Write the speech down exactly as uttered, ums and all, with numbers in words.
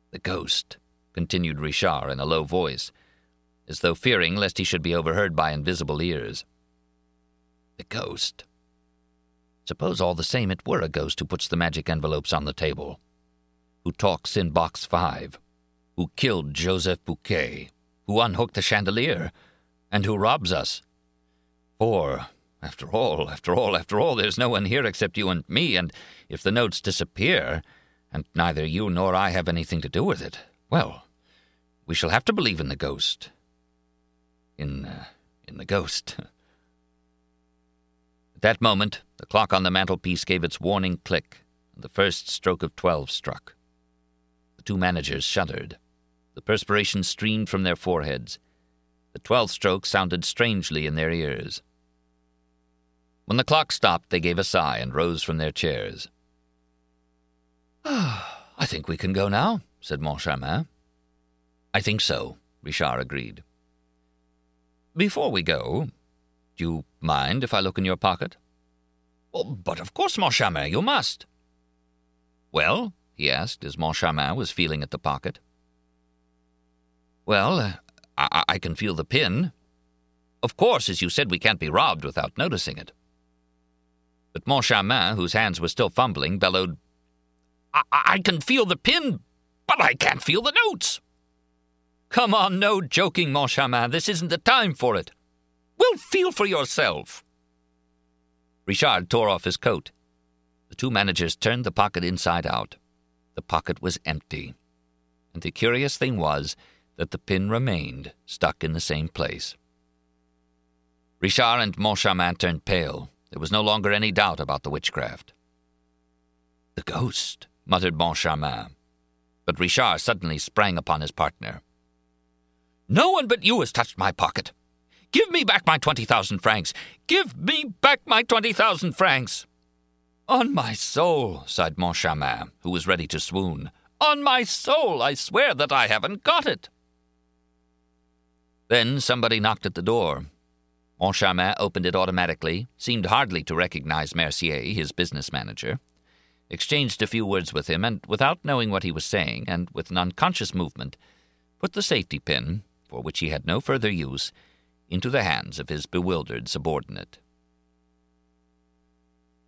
"The ghost," continued Richard in a low voice, as though fearing lest he should be overheard by invisible ears. "The ghost. Suppose all the same it were a ghost who puts the magic envelopes on the table, who talks in box five, who killed Joseph Bouquet, who unhooked the chandelier, and who robs us. For, after all, after all, after all, there's no one here except you and me, and if the notes disappear, and neither you nor I have anything to do with it, well, we shall have to believe in the ghost. In, uh, in the ghost." At that moment, the clock on the mantelpiece gave its warning click, and the first stroke of twelve struck. The two managers shuddered. The perspiration streamed from their foreheads. The twelfth stroke sounded strangely in their ears. When the clock stopped, they gave a sigh and rose from their chairs. "I think we can go now," said Moncharmin. "I think so," Richard agreed. "Before we go, do you mind if I look in your pocket?" "Oh, but of course, Moncharmin, you must." "Well?" he asked, as Moncharmin was feeling at the pocket. "Well, uh, I, I can feel the pin. Of course, as you said, we can't be robbed without noticing it." But Moncharmin, whose hands were still fumbling, bellowed, I, I can feel the pin, but I can't feel the notes." "Come on, no joking, Moncharmin. This isn't the time for it." "Well, feel for yourself." Richard tore off his coat. The two managers turned the pocket inside out. The pocket was empty, and the curious thing was that the pin remained stuck in the same place. Richard and Moncharmin turned pale. There was no longer any doubt about the witchcraft. "The ghost," muttered Moncharmin. But Richard suddenly sprang upon his partner. "No one but you has touched my pocket. Give me back my twenty thousand francs. Give me back my twenty thousand francs." "On my soul," sighed Moncharmin, who was ready to swoon. "On my soul, I swear that I haven't got it." Then somebody knocked at the door. Moncharmin opened it automatically, seemed hardly to recognize Mercier, his business manager, exchanged a few words with him, and without knowing what he was saying, and with an unconscious movement, put the safety pin, for which he had no further use, into the hands of his bewildered subordinate.